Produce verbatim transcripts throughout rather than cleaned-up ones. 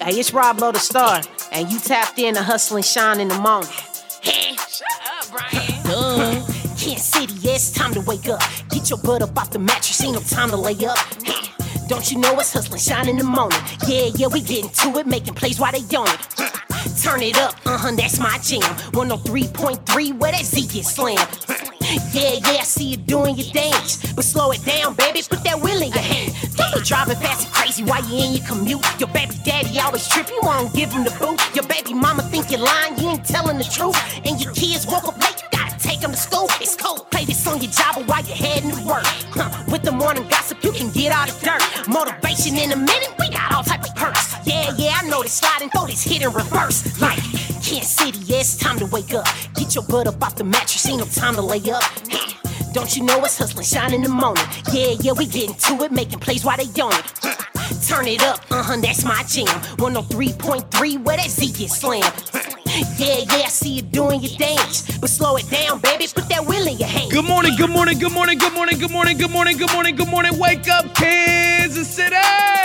Hey, it's Rob Lowe the Star, and you tapped in to Hustle and Shine in the morning. Hey, shut up, Brian. Duh. Kansas City, yeah, it's time to wake up. Get your butt up off the mattress, ain't no time to lay up. Hey, don't you know it's Hustle and Shine in the morning? Yeah, yeah, we getting to it, making plays while they on it. Turn it up, uh-huh, that's my jam. one oh three point three, where that Z get slammed. Yeah, yeah, I see you doing your dance, but slow it down, baby, put that wheel in your hand. Don't be driving fast and crazy while you in your commute. Your baby daddy always trip, you won't give him the boot. Your baby mama think you're lying, you ain't telling the truth. And your kids woke up late, you gotta take them to school. It's cold, play this on your job while you're heading to work. Huh, with the morning gossip, you can get out of dirt. Motivation in a minute, we got all type of perks. Yeah, yeah, I know this slide and throw this hit in reverse. Like Kansas City, yeah, it's time to wake up. Get your butt up off the mattress, ain't no time to lay up. Hey, don't you know it's Hustle and Shine in the morning? Yeah, yeah, we getting to it, making plays while they on it. Turn it up, uh-huh, that's my jam. one oh three point three, where that Z get slammed. Yeah, yeah, I see you doing your dance, but slow it down, baby, put that wheel in your hand. Good morning, good morning, good morning, good morning, good morning, good morning, good morning, good morning. Wake up, Kansas City!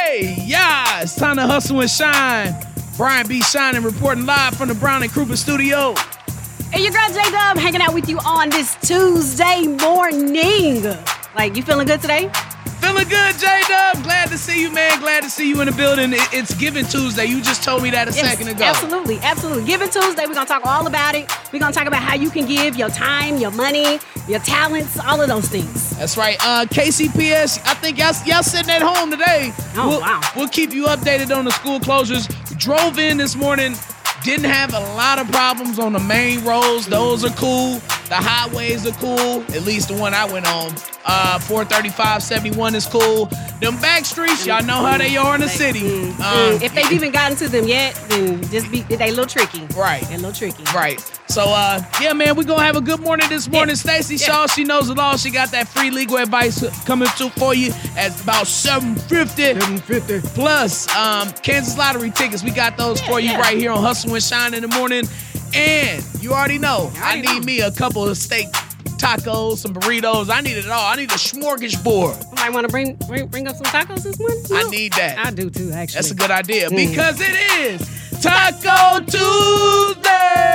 Yeah, it's time to Hustle and Shine. Brian B. Shining reporting live from the Brown and Krupa studio. And your girl J-Dub hanging out with you on this Tuesday morning. Like, you feeling good today? Feeling good, J-Dub. Glad to see you, man. Glad to see you in the building. It, it's Giving Tuesday. You just told me that a yes, second ago. Absolutely, absolutely. Giving Tuesday, we're going to talk all about it. We're going to talk about how you can give your time, your money, your talents, all of those things. That's right. Uh, K C P S, I think y'all, y'all sitting at home today. Oh, we'll, wow. We'll keep you updated on the school closures. Drove in this morning. Didn't have a lot of problems on the main roads. Those are cool. The highways are cool. At least the one I went on. Uh, four thirty-five, seventy-one is cool. Them back streets, y'all know how they are in the city. Mm-hmm. Um, if they've even gotten to them yet, then just be they a little tricky. Right. They're a little tricky. Right. So, uh, yeah, man, we're going to have a good morning this morning. Yeah. Stacey Yeah. Shaw, she knows the law. She got that free legal advice coming through for you at about seven fifty. seven fifty. Plus, um, Kansas Lottery tickets. We got those Yeah, for you yeah. right here on Hustle and Shine in the morning. And you already know, I already I need know. me a couple of steak tacos, some burritos. I need it all. I need a smorgasbord. You might want to bring, bring bring up some tacos this morning. I No? need that. I do too, actually. That's a good idea Mm. because it is Taco Tuesday.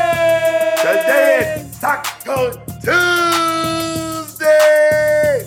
Today is Taco Tuesday.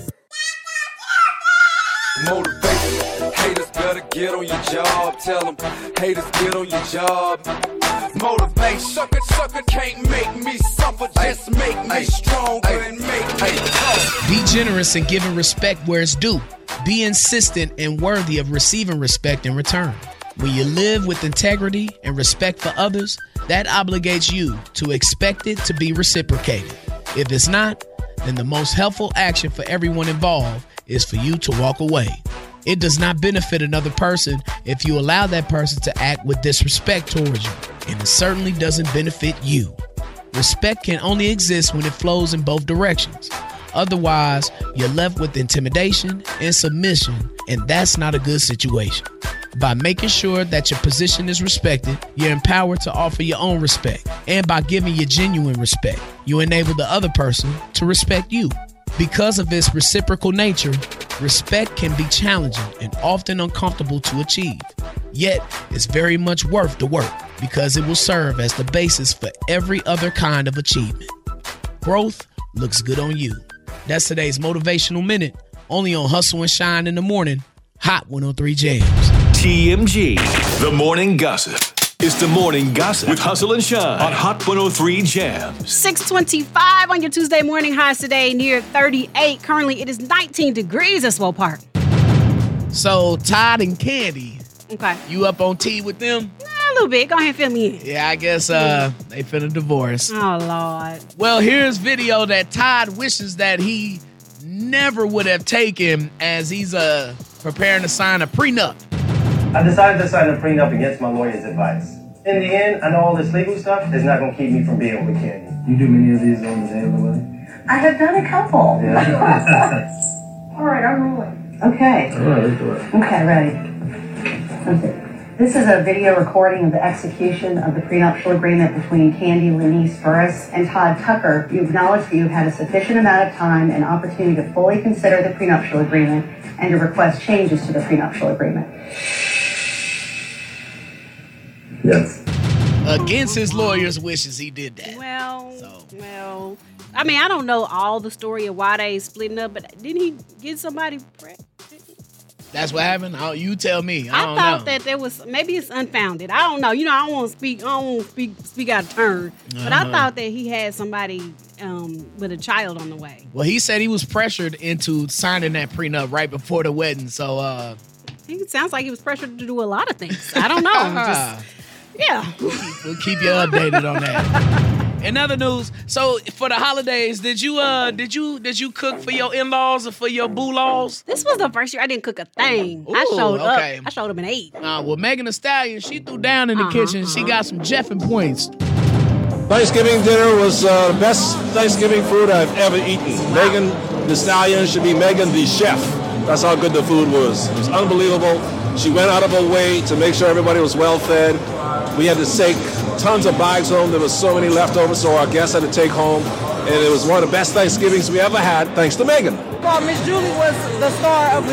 Motivation. Haters better get on your job. Tell them haters get on your job. Motivation. Sucker, sucker can't make me suffer. Just make me stronger and make me tough. Be generous in giving respect where it's due. Be insistent and worthy of receiving respect in return. When you live with integrity and respect for others, that obligates you to expect it to be reciprocated. If it's not, then the most helpful action for everyone involved is for you to walk away. It does not benefit another person if you allow that person to act with disrespect towards you, and it certainly doesn't benefit you. Respect can only exist when it flows in both directions. Otherwise, you're left with intimidation and submission, and that's not a good situation. By making sure that your position is respected, you're empowered to offer your own respect. And by giving your genuine respect, you enable the other person to respect you. Because of its reciprocal nature, respect can be challenging and often uncomfortable to achieve. Yet, it's very much worth the work because it will serve as the basis for every other kind of achievement. Growth looks good on you. That's today's Motivational Minute, only on Hustle and Shine in the Morning, Hot one oh three Jams. T M G, The Morning Gossip. It's The Morning Gossip with Hustle and Shine on Hot one oh three Jams. six twenty-five on your Tuesday morning. Highs today near thirty-eight. Currently, it is nineteen degrees at Swope Park. So, Todd and Candy, Okay. you up on tea with them? A little bit. Go ahead and fill me in. Yeah, I guess uh, they finna divorce. Oh, Lord. Well, here's video that Todd wishes that he never would have taken as he's uh, preparing to sign a prenup. I decided to sign a prenup against my lawyer's advice. In the end, I know all this legal stuff is not going to keep me from being with Candy. You do many of these on the daily, buddy? I have done a couple. Yeah. All right, I'm rolling. Okay. All right, let's do it. Okay, ready. Okay. This is a video recording of the execution of the prenuptial agreement between Candy Lanice Burris and Todd Tucker. You acknowledge that you've had a sufficient amount of time and opportunity to fully consider the prenuptial agreement and to request changes to the prenuptial agreement. Yes. Against his lawyer's wishes, he did that. Well, So. well, I mean, I don't know all the story of why they splitting up, but didn't he get somebody pregnant? That's what happened? Oh, you tell me. I, I don't thought know. that there was, maybe it's unfounded. I don't know. You know, I don't want to speak, I don't want to speak, speak out of turn. But I Uh-huh. thought that he had somebody um, with a child on the way. Well, he said he was pressured into signing that prenup right before the wedding. So, uh, He sounds like he was pressured to do a lot of things. I don't know. Just, yeah. we'll keep you updated on that. In other news, so for the holidays, did you uh did you did you cook for your in-laws or for your boo-laws? This was the first year I didn't cook a thing. I Ooh, showed okay. up. I showed up and ate. Uh, well, Megan Thee Stallion, she threw down in the Uh-huh, kitchen. She got some Jeffin points. Thanksgiving dinner was uh, the best Thanksgiving food I've ever eaten. Megan Thee Stallion should be Megan the Chef. That's how good the food was. It was unbelievable. She went out of her way to make sure everybody was well fed. We had to take tons of bags home. There was so many left over, so our guests had to take home. And it was one of the best Thanksgivings we ever had, thanks to Megan. Well, Miss Julie was the star of the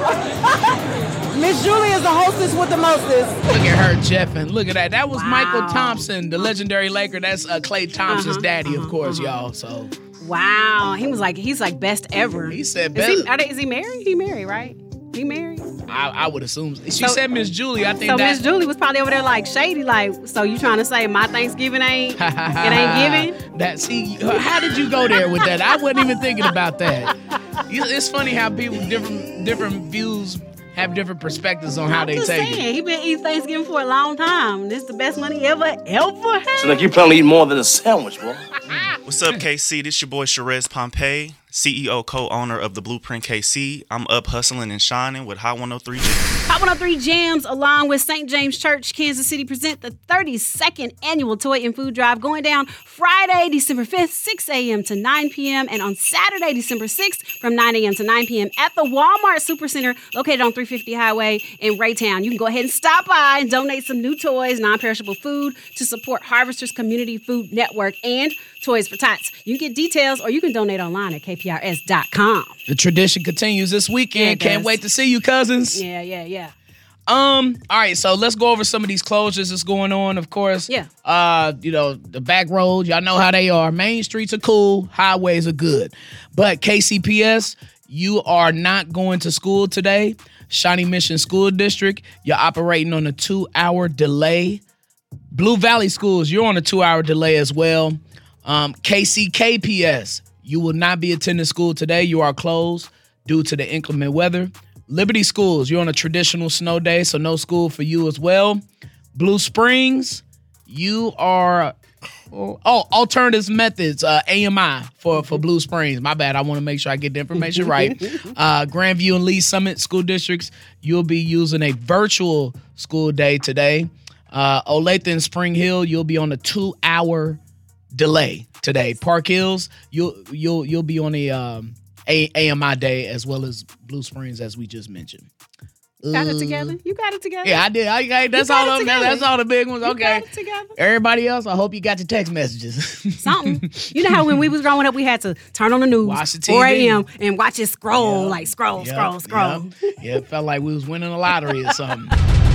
show. Miss Julie is the hostess with the mostest. Look at her, Jeffin. Look at that. That was Wow. Michael Thompson, the legendary Laker. That's uh, Klay Thompson's Uh-huh, daddy, of uh-huh, course, uh-huh. y'all. So Wow. He was like, he's like best ever. he said Is best. he, are they, is he married? He married, right? He married? I, I would assume. She So- said Miss Julie. I think So that. Miss Julie was probably over there like shady, like, so you trying to say my Thanksgiving ain't, it ain't giving? That see, how did you go there with that? I wasn't even thinking about that. You- It's funny how people different different views have different perspectives on how I'm they just take saying, it. he been eating Thanksgiving for a long time. This is the best money ever, ever had. So like you plan to eat more than a sandwich, boy. What's up, K C? This your boy Sherez Pompey, C E O, co-owner of the Blueprint K C. I'm up hustling and shining with Hot one oh three Jams. Hot one oh three Jams, along with Saint James Church, Kansas City, present the thirty-second annual Toy and Food Drive going down Friday, December fifth, six a.m. to nine p.m. and on Saturday, December sixth, from nine a.m. to nine p.m. at the Walmart Supercenter located on three fifty Highway in Raytown. You can go ahead and stop by and donate some new toys, non-perishable food to support Harvesters Community Food Network and Toys for Tots. You can get details or you can donate online at k p r s dot com. The tradition continues this weekend. Yeah, it Can't does. wait to see you, cousins. Yeah, yeah, yeah. Um, all right, so let's go over some of these closures that's going on, of course. Yeah. Uh, you know, the back roads, y'all know how they are. Main streets are cool, highways are good. But K C P S, you are not going to school today. Shawnee Mission School District, you're operating on a two-hour delay. Blue Valley Schools, you're on a two-hour delay as well. Um, K C K P S, you will not be attending school today. You are closed due to the inclement weather. Liberty Schools, you're on a traditional snow day, so no school for you as well. Blue Springs, you are, oh, Alternative Methods, uh, A M I for, for Blue Springs. My bad, I want to make sure I get the information right. Uh, Grandview and Lee Summit School Districts, you'll be using a virtual school day today. Uh, Olathe and Spring Hill, you'll be on a two-hour delay today. Park Hills, you'll you'll you'll be on a um a AMI day as well as Blue Springs as we just mentioned. Got Uh, it together? You got it together? Yeah, I did. I, I, that's You got all. it Of, that's together. all the big ones. You Okay. got it together. Everybody else, I hope you got your text messages. Something. You know how when we was growing up, we had to turn on the news, Watch the T V. four a.m. and watch it scroll, Yep. like scroll, Yep, scroll, scroll. yep. Yeah, it felt like we was winning a lottery or something.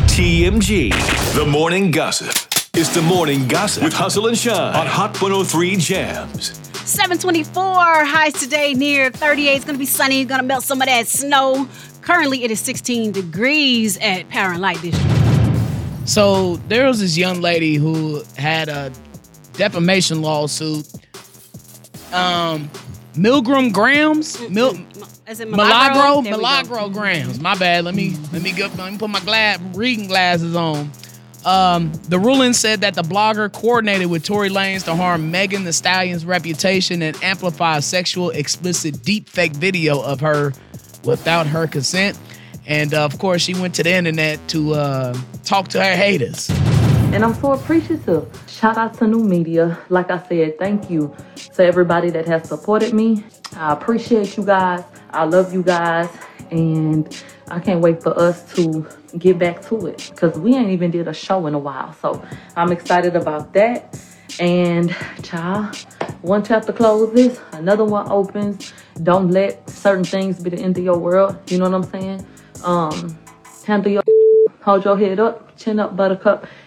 T M G, the morning gossip. It's the morning gossip with Hustle and Shine on Hot one oh three Jams. seven twenty-four, highs today near thirty-eight. It's going to be sunny. It's going to melt some of that snow. Currently, it is sixteen degrees at Power and Light District. So there was this young lady who had a defamation lawsuit. Um, Milgram Grams, Mil- Is it Milagro, There we go. Milagro Grams. My bad. Let me let me go. Let me put my gla- reading glasses on. Um, the ruling said that the blogger coordinated with Tory Lanez to harm Megan Thee Stallion's reputation and amplify a sexual, explicit, deepfake video of her without her consent. And uh, of course, she went to the internet to uh, talk to her haters. And I'm so appreciative. Shout out to New Media. Like I said, thank you to everybody that has supported me. I appreciate you guys. I love you guys. And I can't wait for us to get back to it because we ain't even did a show in a while. So I'm excited about that. And child, one chapter closes, another one opens. Don't let certain things be the end of your world. You know what I'm saying? Um, handle your, hold your head up, chin up, buttercup,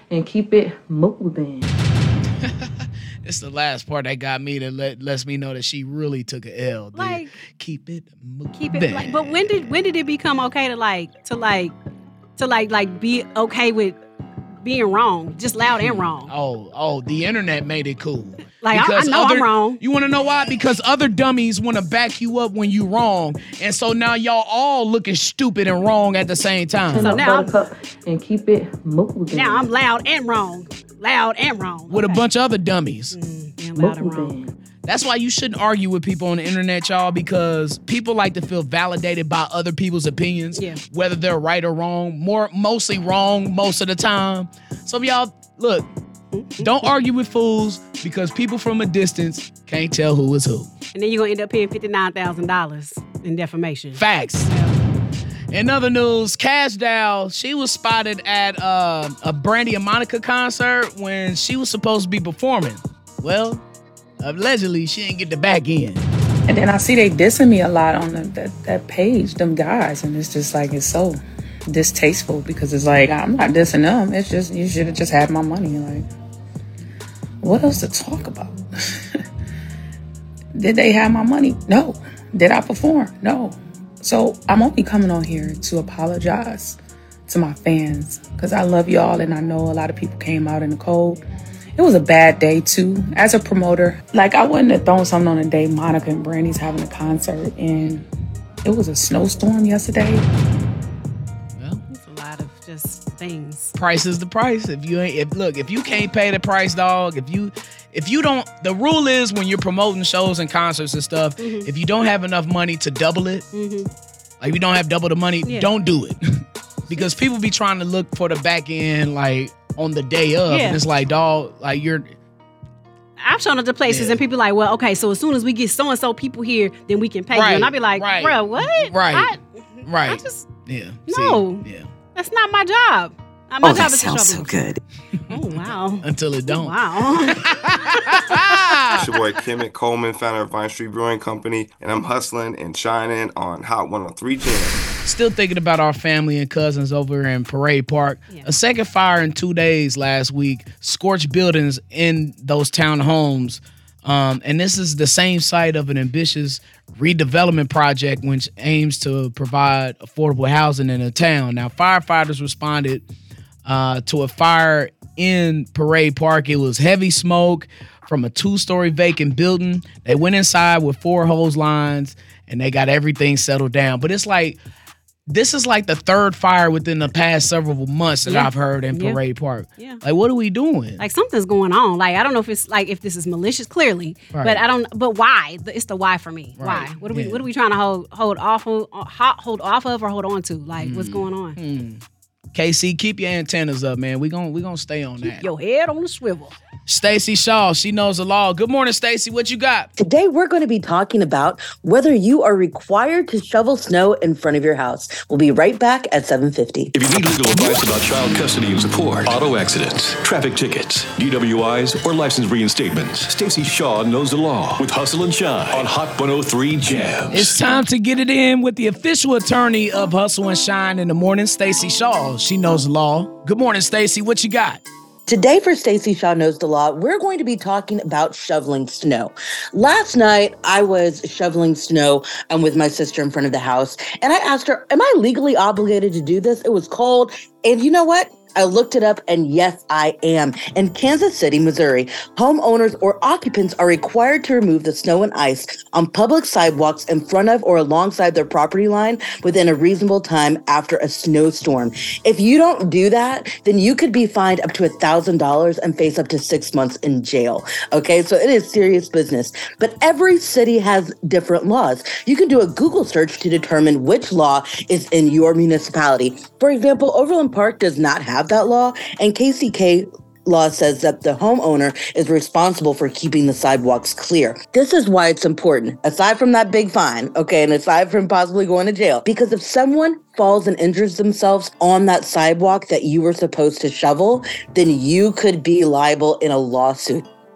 and keep it moving. It's the last part that got me that let lets me know that she really took a L. Dude. Like, keep it moving. Keep it like, but when did when did it become okay to like to like to like like be okay with being wrong, just loud and wrong? Oh, oh, the internet made it cool. Like, I, I know other, I'm wrong. You want to know why? Because other dummies want to back you up when you wrong, and so now y'all all looking stupid and wrong at the same time. So now I'm, and keep it moving. Now I'm loud and wrong, loud and wrong with okay. a bunch of other dummies. Mm, damn loud and wrong. That's why you shouldn't argue with people on the internet, y'all, because people like to feel validated by other people's opinions, yeah. whether they're right or wrong. More, mostly wrong most of the time. So y'all, look, don't argue with fools because people from a distance can't tell who is who. And then you're going to end up paying fifty-nine thousand dollars in defamation. Facts. In other news, Cash Doll, she was spotted at uh, a Brandy and Monica concert when she was supposed to be performing. Well, allegedly, she didn't get the back end. And then I see they dissing me a lot on the, that, that page, them guys, and it's just like, it's so distasteful because it's like, I'm not dissing them. It's just, you should have just had my money. Like, what else to talk about? Did they have my money? No. Did I perform? No. So I'm only coming on here to apologize to my fans because I love y'all and I know a lot of people came out in the cold. It was a bad day too. As a promoter, like I wouldn't have thrown something on the day Monica and Brandy's having a concert and it was a snowstorm yesterday. Well, it's a lot of just things. Price is the price. If you ain't, if look, if you can't pay the price, dog, if you if you don't, the rule is when you're promoting shows and concerts and stuff, mm-hmm. if you don't have enough money to double it, mm-hmm. like if you don't have double the money, yeah. don't do it. Because people be trying to look for the back end, like, on the day of, yeah. and it's like, dog, like you're. I've shown up to places yeah. and people like, well, okay, so as soon as we get so and so people here, then we can pay right, you, and I'll be like, right, bro, what? Right, I, right. I just yeah, no, See, yeah. That's not my job. Not my oh, job that is sounds so good. Oh wow! Until it don't. Oh, wow. It's your boy Kemet Coleman, founder of Vine Street Brewing Company, and I'm hustling and shining on Hot one oh three Jam. Still thinking about our family and cousins over in Parade Park. Yeah. A second fire in two days last week scorched buildings in those townhomes. Um, and this is the same site of an ambitious redevelopment project which aims to provide affordable housing in the town. Now, firefighters responded uh, to a fire in Parade Park. It was heavy smoke from a two-story vacant building. They went inside with four hose lines, and they got everything settled down. But it's like, this is like the third fire within the past several months that yeah. I've heard in Parade yeah. Park. Yeah. Like, what are we doing? Like, something's going on. Like, I don't know if it's like if this is malicious, clearly, right. but I don't. But why? It's the why for me. Right. Why? What are we? Yeah. What are we trying to hold hold off of, hold off of or hold on to? Like, mm. what's going on? Mm. K C, keep your antennas up, man. We gon' we gonna stay on keep that. Your head on the swivel. Stacey Shaw, she knows the law. Good morning, Stacey. What you got? Today, we're going to be talking about whether you are required to shovel snow in front of your house. We'll be right back at seven fifty. If you need legal advice about child custody and support, auto accidents, traffic tickets, D W Is, or license reinstatements, Stacey Shaw knows the law with Hustle and Shine on Hot one oh three Jams. It's time to get it in with the official attorney of Hustle and Shine in the morning, Stacey Shaw. She knows the law. Good morning, Stacey. What you got? Today for Stacey Shaw Knows the Law, we're going to be talking about shoveling snow. Last night, I was shoveling snow um, with my sister in front of the house, and I asked her, am I legally obligated to do this? It was cold, and you know what? I looked it up, and yes, I am. In Kansas City, Missouri, homeowners or occupants are required to remove the snow and ice on public sidewalks in front of or alongside their property line within a reasonable time after a snowstorm. If you don't do that, then you could be fined up to one thousand dollars and face up to six months in jail. Okay, so it is serious business. But every city has different laws. You can do a Google search to determine which law is in your municipality. For example, Overland Park does not have that law, and K C K law says that the homeowner is responsible for keeping the sidewalks clear. This is why it's important, aside from that big fine, okay, and aside from possibly going to jail, because if someone falls and injures themselves on that sidewalk that you were supposed to shovel, then you could be liable in a lawsuit.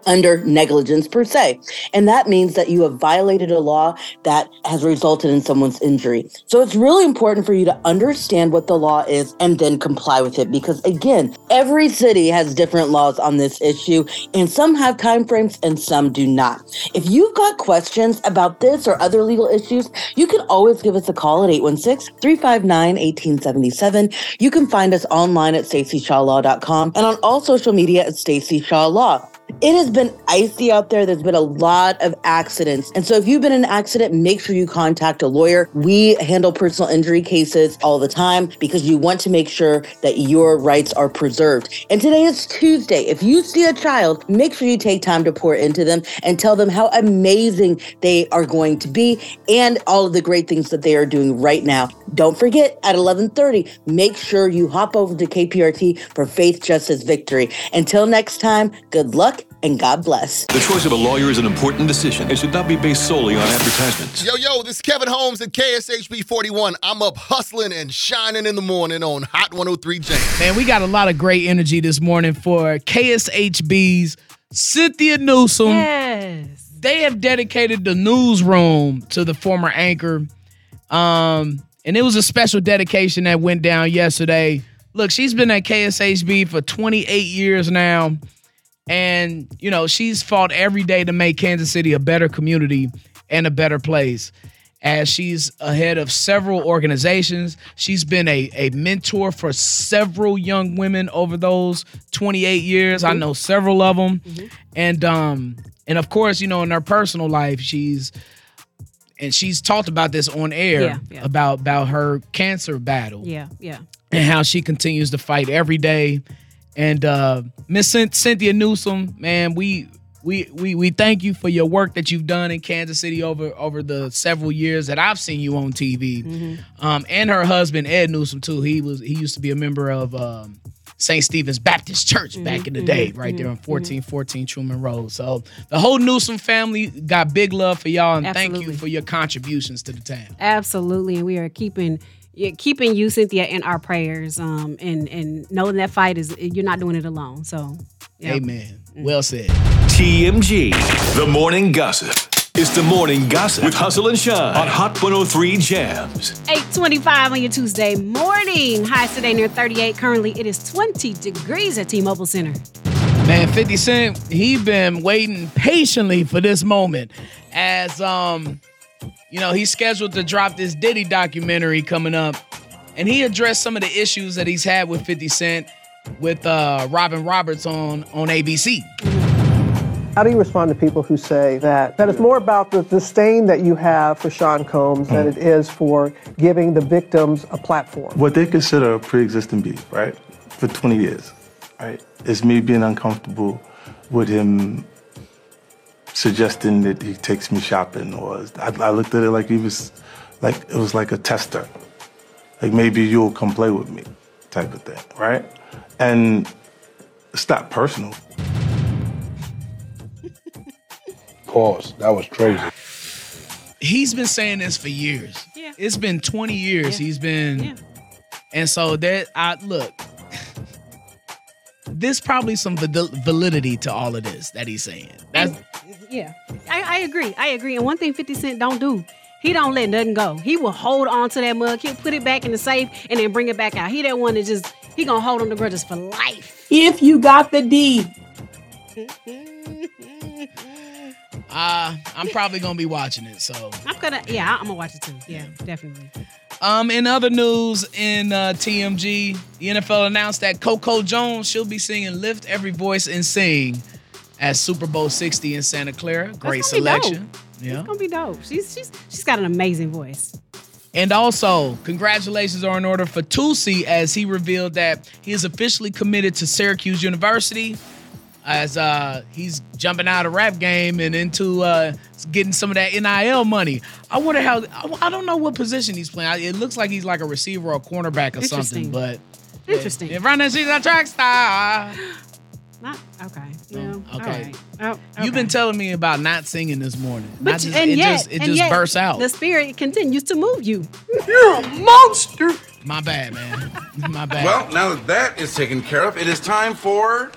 under negligence per se. And that means that you have violated a law that has resulted in someone's injury. So it's really important for you to understand what the law is and then comply with it. Because again, every city has different laws on this issue, and some have timeframes and some do not. If you've got questions about this or other legal issues, you can always give us a call at eight one six, three five nine, one eight seven seven. You can find us online at stacey shaw law dot com and on all social media at Stacey Shaw Law. It has been icy out there. There's been a lot of accidents. And so if you've been in an accident, make sure you contact a lawyer. We handle personal injury cases all the time because you want to make sure that your rights are preserved. And today is Tuesday. If you see a child, make sure you take time to pour into them and tell them how amazing they are going to be and all of the great things that they are doing right now. Don't forget, at eleven thirty, make sure you hop over to K P R T for Faith, Justice, Victory. Until next time, good luck and God bless. The choice of a lawyer is an important decision and should not be based solely on advertisements. Yo, yo, this is Kevin Holmes at K S H B forty-one. I'm up hustling and shining in the morning on Hot one oh three Jams. Man, we got a lot of great energy this morning for K S H B's Cynthia Newsome. Yes. They have dedicated the newsroom to the former anchor. Um, and it was a special dedication that went down yesterday. Look, she's been at K S H B for twenty-eight years now. And, you know, she's fought every day to make Kansas City a better community and a better place. As she's ahead of several organizations, she's been a, a mentor for several young women over those twenty-eight years. Mm-hmm. I know several of them. Mm-hmm. And, um, and of course, you know, in her personal life, she's, and she's talked about this on air, yeah, yeah. about, about her cancer battle. Yeah, yeah. And how she continues to fight every day. And uh, Miss Cynthia Newsome, man, we we we we thank you for your work that you've done in Kansas City over over the several years that I've seen you on T V. Mm-hmm. Um, and her husband Ed Newsome too. He was he used to be a member of um, Saint Stephen's Baptist Church mm-hmm. back in the day, mm-hmm. right there on fourteen fourteen Truman Road. So the whole Newsome family got big love for y'all, and Absolutely. Thank you for your contributions to the town. Absolutely, and we are keeping. Yeah, keeping you, Cynthia, in our prayers, um, and and knowing that fight is you're not doing it alone. So, yeah. Amen. Well said. T M G, the morning gossip. It's the morning gossip with Hustle and Shine on Hot one oh three Jams. eight twenty-five on your Tuesday morning. Highs today near thirty-eight. Currently, it is twenty degrees at T-Mobile Center. Man, fifty Cent, he been waiting patiently for this moment as um. You know, he's scheduled to drop this Diddy documentary coming up, and he addressed some of the issues that he's had with fifty Cent with uh, Robin Roberts on, on A B C. How do you respond to people who say that, that it's more about the disdain that you have for Sean Combs mm. than it is for giving the victims a platform? What they consider a pre-existing beef, right, for twenty years, right, is me being uncomfortable with him suggesting that he takes me shopping, or I, I looked at it like he was, like it was like a tester, like maybe you'll come play with me, type of thing, right? And it's not personal. Pause. That was crazy. He's been saying this for years. Yeah. It's been twenty years. Yeah. He's been, yeah. and so that I look. There's probably some validity to all of this that he's saying. That's. Yeah, I, I agree. I agree. And one thing fifty Cent don't do, he don't let nothing go. He will hold on to that mug. He'll put it back in the safe and then bring it back out. He that one that just, he gonna hold on to grudges for life. If you got the D. uh, I'm probably gonna be watching it. So I'm gonna, yeah, I'm gonna watch it too. Yeah, definitely. Um, in other news in uh, T M G, the N F L announced that Coco Jones, she'll be singing Lift Every Voice and Sing at Super Bowl sixty in Santa Clara. Great selection. Yeah. It's gonna be dope. She's she's she's got an amazing voice. And also, congratulations are in order for Tulsi as he revealed that he is officially committed to Syracuse University as uh, he's jumping out of rap game and into uh, getting some of that N I L money. I wonder how, I don't know what position he's playing. It looks like he's like a receiver or a cornerback or something, but. Interesting. If running, she's a track star. Not okay. No. Okay. Right. Oh, okay. You've been telling me about not singing this morning. But not just, and it yet, just it and just yet, bursts out. The spirit continues to move you. You're a monster. My bad, man. My bad. Well, now that that is taken care of, it is time for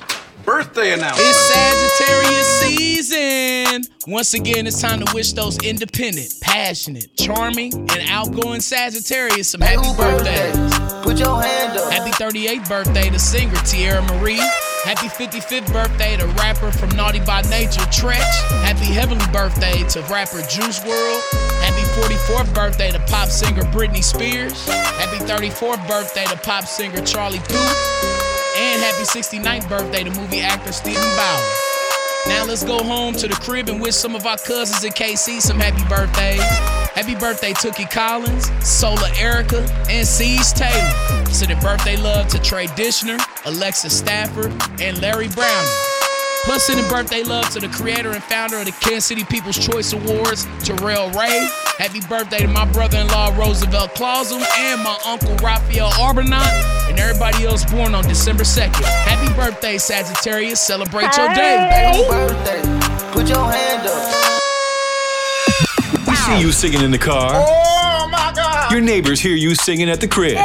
birthday announcement. It's Sagittarius season. Once again, it's time to wish those independent, passionate, charming, and outgoing Sagittarius some happy birthdays. Put your hand up. Happy thirty-eighth birthday to singer Tierra Marie. Happy fifty-fifth birthday to rapper from Naughty by Nature, Tretch. Happy heavenly birthday to rapper Juice world. Happy forty-fourth birthday to pop singer Britney Spears. Happy thirty-fourth birthday to pop singer Charlie Puth. And happy sixty-ninth birthday to movie actor Stephen Bauer. Now let's go home to the crib and wish some of our cousins in K C some happy birthdays. Happy birthday, Tookie Collins, Sola Erica, and Siege Taylor. Sending birthday love to Trey Dishner, Alexis Stafford, and Larry Browning. Plus sending birthday love to the creator and founder of the Kansas City People's Choice Awards, Terrell Ray. Happy birthday to my brother-in-law, Roosevelt Clausum, and my uncle, Raphael Arbonat, and everybody else born on December second. Happy birthday, Sagittarius. Celebrate hey. your day. Happy birthday. Put your hand up. We see you singing in the car. Oh, my God. Your neighbors hear you singing at the crib.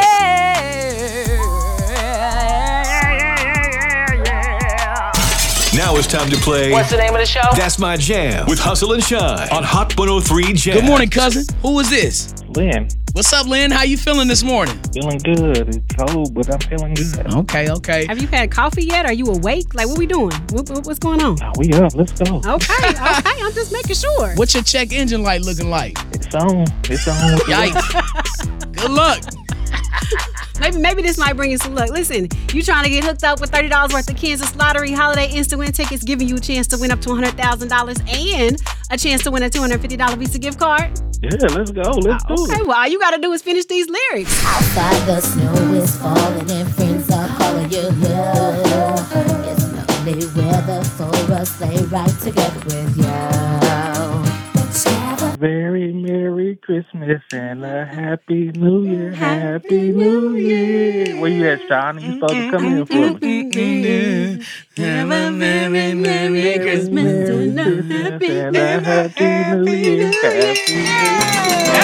Now it's time to play. What's the name of the show? That's My Jam with Hustle and Shine on Hot one oh three Jam. Good morning, cousin. Who is this? Lynn. What's up, Lynn? How you feeling this morning? Feeling good. It's cold, but I'm feeling good. Okay, okay. Have you had coffee yet? Are you awake? Like, what we doing? What, what, what's going on? Oh, we up. Let's go. Okay, okay. I'm just making sure. What's your check engine light looking like? It's on. It's on. Yikes. Good luck. Maybe maybe this might bring you some luck. Listen, you trying to get hooked up with thirty dollars worth of Kansas Lottery Holiday Instant Win tickets, giving you a chance to win up to one hundred thousand dollars and a chance to win a two hundred fifty dollars Visa gift card? Yeah, let's go. Let's uh, do okay, it. Okay, well, all you got to do is finish these lyrics. Outside the snow is falling and friends are calling you. It's lovely weather for us. Stay right together with you. Very Merry Christmas and a Happy New Year. Happy New Year. Where you at, Sean? You supposed to come in for me. Have a Merry, Merry Christmas and a Happy, and a Happy New Year. Happy New Year.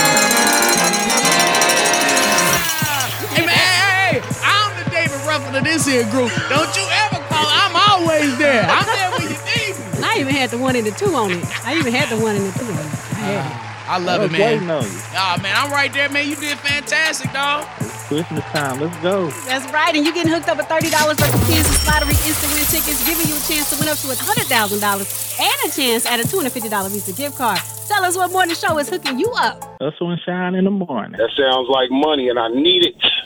Hey, man, hey, hey, I'm the David Ruffin of this here group. Don't you ever call. I'm always there. I'm there when you need me. I even had the one and the two on it. I even had the one and the two on it. Uh, I love I it, man. On you. Oh, man, I'm right there, man. You did fantastic, dog. It's Christmas time. Let's go. That's right. And you're getting hooked up with thirty dollars worth of Kansas Lottery Instant Win tickets, giving you a chance to win up to one hundred thousand dollars and a chance at a two hundred fifty dollars Visa gift card. Tell us what morning show is hooking you up. Hustle and Shine in the morning. That sounds like money, and I need it.